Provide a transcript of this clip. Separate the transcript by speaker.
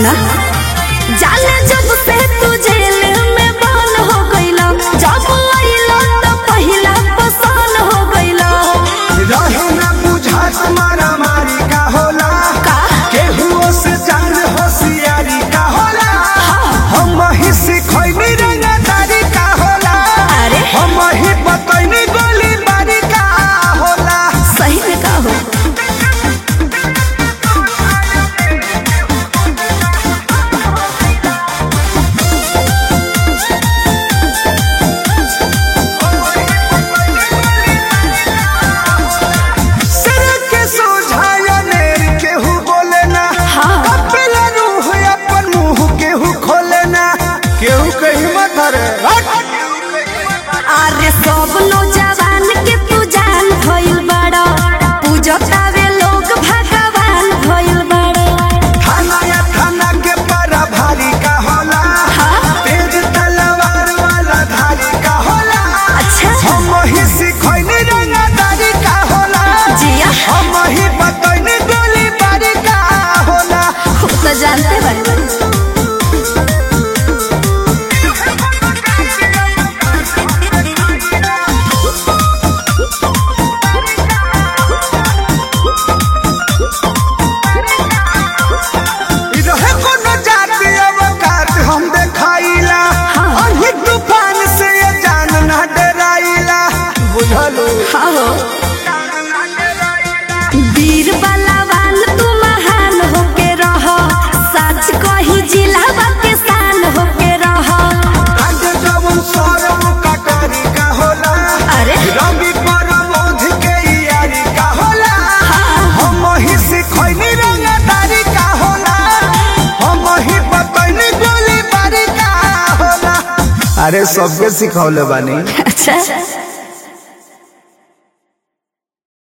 Speaker 1: सुना जाने जब से तू जेल में बंद हो गइला, जब आइला तो पहिला पसंद हो गइला।
Speaker 2: रहे ना बुझा तुम्हारा मारी का होला केहू से जान होशियारी का होला। हम ही सिखैनी रंगदारी का होला, हम ही बतैनी गोली बारी का होला।
Speaker 1: सही में का हो अरे सब नौजवान के तू जान भइल बड़ा, पूजतावे लोग भगवान भइल बड़ा।
Speaker 2: थाना या थाना के बड़ा भारी का होला, तेज तलवार वाला धारी का होला।
Speaker 1: अच्छा
Speaker 2: हम ही सिखैनी रंगदारी का होला,
Speaker 1: जिया
Speaker 2: हम ही बतैनी गोली बारी का होला।
Speaker 1: खूब तो जानते बड़े वीर बलवान तू महान होके रह, सच कही जिला के शान होके रह। अरे
Speaker 2: रवि परमोध के यारी का होला, हम ही सिखैनी रंगदारी का होला, हम ही बतैनी गोली बारी का होला। अरे सबके सिखौले बानी।
Speaker 1: अच्छा